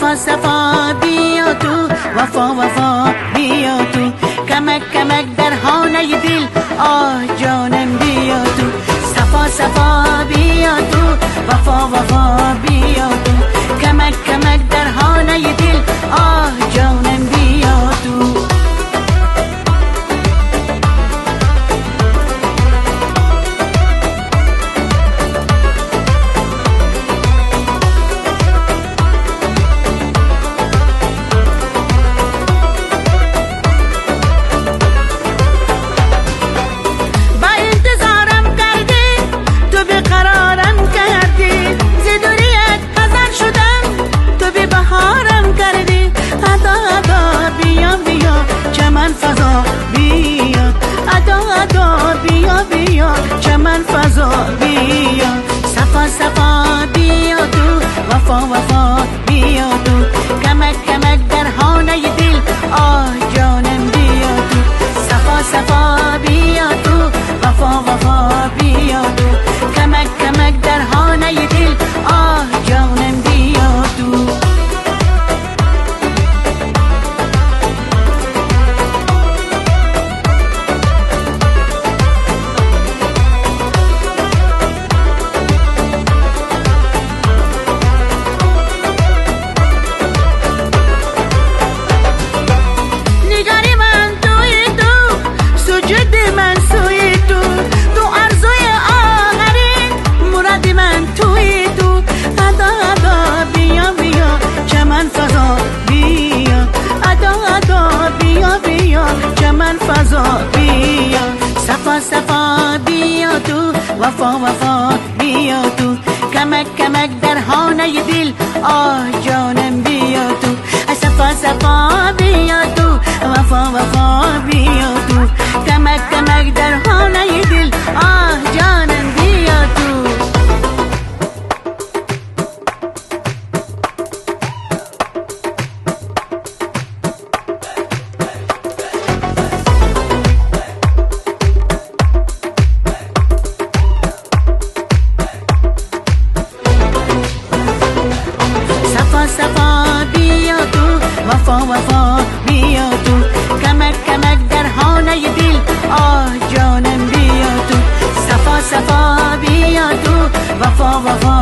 صفا صفا بیا تو، وفا وفا بیا تو، کمک کمک در خانه دل، آه جانم بیا تو. صفا صفا بیا تو، وفا وفا بیا تو، کمک کمک در خانه دل، آه جانم بیا تو. چمن فضا بیا، صفا صفا بیا تو، وفا وفا بیا تو، کمک کمک در خانه دل، آه جانم بیا تو. صفا صفا بیا تو، وفا وفا بیا تو، کمک کمک در خانه دل، آه جانم بیا تو. چمن فضا بیا، صفا صفا بیا تو، وفا وفا بیا تو، کمک کمک در خانه دل، آه جانم بیا تو. صفا صفا بیا تو، وفا وفا بیا تو، کمک کمک در خانه دل، آه جانم بیا تو. صفا بیا تو، وفا وفا بیا تو، کمک کمک در خانه دل، آه جانم بیا تو. صفا صفا بیا تو، وفا وفا